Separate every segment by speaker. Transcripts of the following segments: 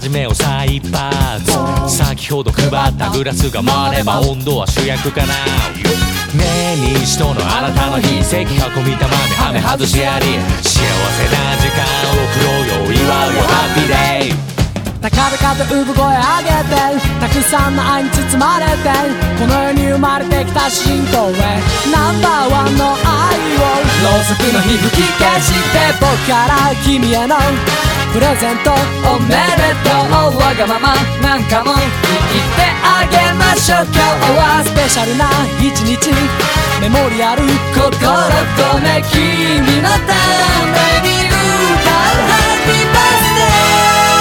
Speaker 1: 始めよう再発。先ほど配ったグラスが回れば温度は主役かな。年に一度のあなたの日、席囲みたまめハメ外しあり、幸せな時間を送ろうよ、祝うよハッピーデイ。
Speaker 2: 高々と産声上げて、たくさんの愛に包まれて、この世に生まれてきた主人公へナンバーワンの愛をろうそくの火吹き消して、僕から君へのプレゼントおめでとう。わがままなんかも言ってあげましょう。今日はスペシャルな一日、メモリアル心込め君のために歌うハッピーバースデー。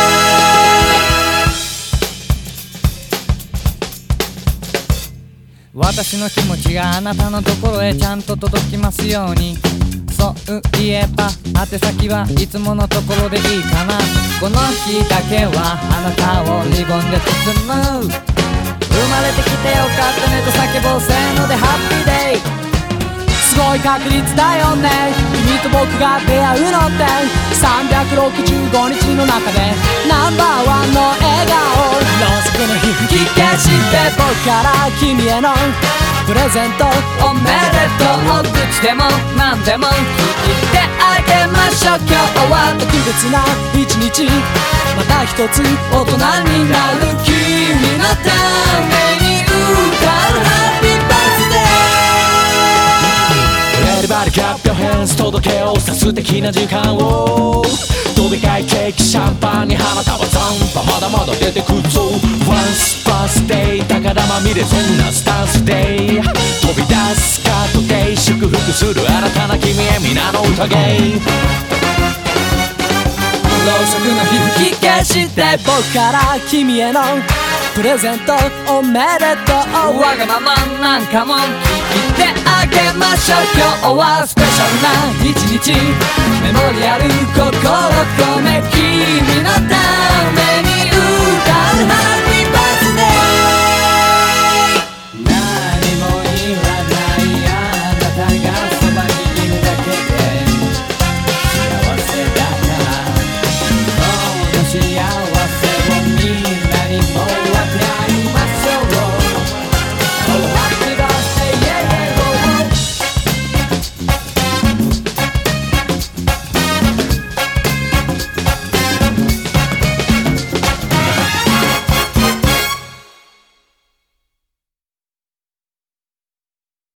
Speaker 2: 私の気持ちがあなたのところへちゃんと届きますように。そういえば宛先はいつものところでいいかな。この日だけはあなたをリボンで包む。生まれてきてよかったねと叫ぼうせーのでハッピーデイ。すごい確率だよね、君と僕が出会うのって365日の中でナンバーワンの笑顔。ろうそくの火吹き消して、僕から君へのプレゼントおめでとう。口でも何でも聞いてあげましょう。今日は特別な一日、また一つ大人になる君のために歌うハッピーバースデー。Everybody clap your hands 届けようさ素敵な時間を。どでかいケーキシャンパンに花束残波まだまだ出てくるぞ。Once birthday 宝まみれそんなスタンスで飛び出すカートで祝福する新たな君へ皆の宴。ろうそくの火吹き消して、僕から君へのプレゼントおめでとう。わがままなんかも聞いてあげましょう。今日はスペシャルな一日、メモリアル心込